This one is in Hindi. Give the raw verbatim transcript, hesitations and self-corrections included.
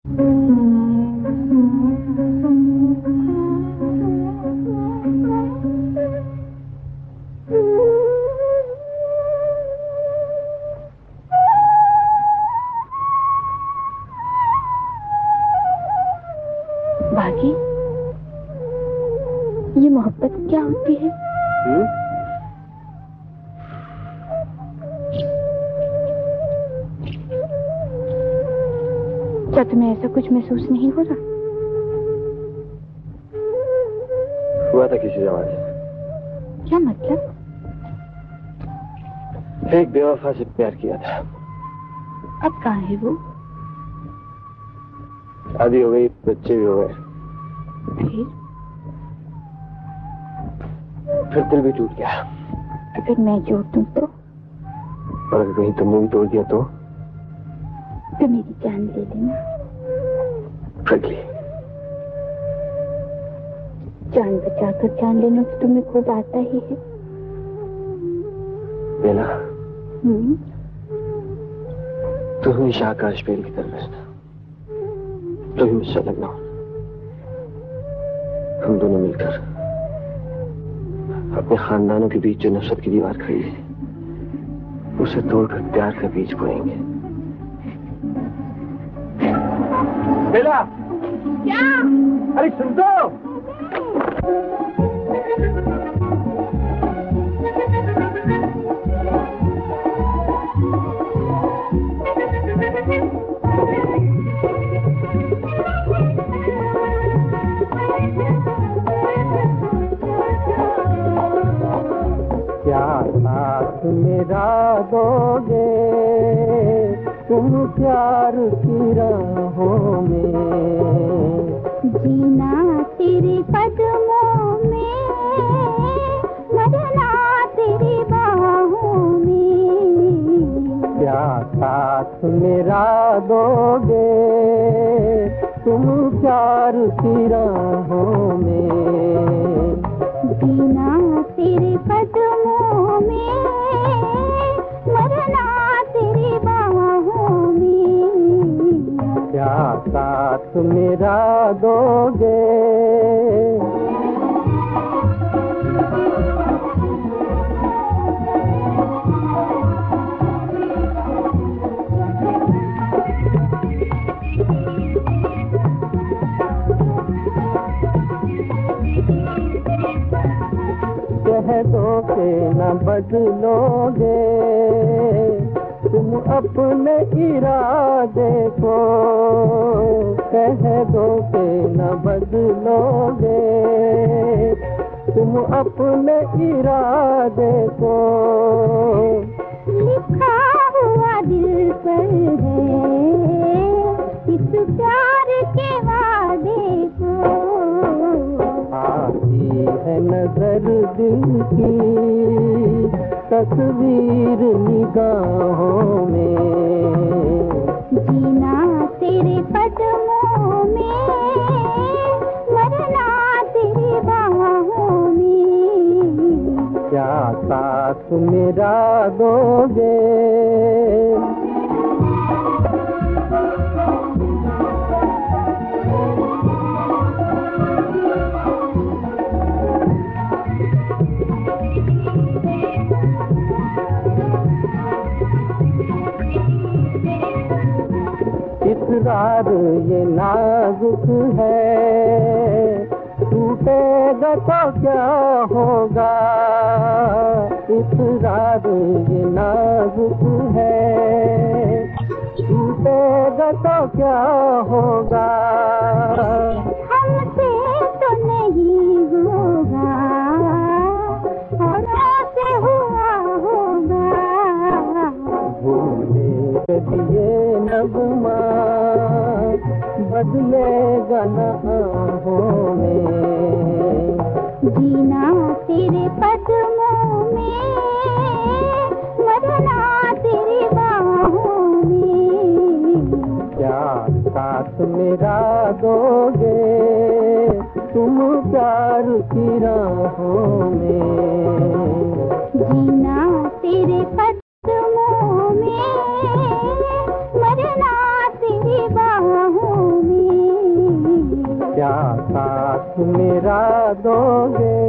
बाकी ये मोहब्बत क्या होती है? हुँ? क्या तुम्हें ऐसा कुछ महसूस नहीं हो रहा? हुआ था किसी जमाने। क्या मतलब? एक बेवफा से प्यार किया था। अब कहाँ है वो? शादी हो गई, बच्चे भी हो गए। फिर? फिर दिल भी टूट गया। अगर मैं जोड़ दूं तो? और अगर कहीं तुमने भी तोड़ दिया तो? तो मेरी जान दे देना। फ्रेंकली। जान बचाकर जान लेना तो तुम्हें खूब आता ही है। बेला, हम्म। तू हमेशा आकाश पेड़ की तरह रहना, तो भी मुझसे अलग ना हो। हम दोनों मिलकर अपने खानदानों के बीच जो नफरत की दीवार खड़ी है, उसे तोड़कर प्यार का बीज बोएंगे। बेला! क्या? अरे सुन तो! क्या साथ मेरा दोगे तुम प्यार की राहों में? जीना तेरे कदमों में, मरना तेरी बाहों में। क्या साथ मेरा दोगे तुम प्यार की राहों में? जीना तेरे कदमों में, मरना तेरी बाहों में। क्या साथ मेरा दोगे? कह दो के न बदलोगे तुम अपने इरादे को। कह दो के न बदलोगे तुम अपने इरादे को। लिखा हुआ दिल पर है इस प्यार के वादे को। आती है नजर दिल की तस्वीर निगाहों में। जीना तेरे कदमों में, मरना तेरी बाहों में। क्या साथ मेरा दोगे? इकरार ये नाजुक है, टूटेगा तो क्या होगा। इकरार ये नाजुक है, टूटेगा तो क्या होगा। हमसे तो नहीं होगा, औरों से हुआ होगा। भूले दिए नगमा बदलेगा न आहों में। जीना तेरे कदमों में, मरना तेरी बाहों में। क्या साथ मेरा दोगे तुम प्यार की राहों में? जीना तेरे कदमों में, मरना तेरी बाहों में। क्या साथ मेरा दोगे?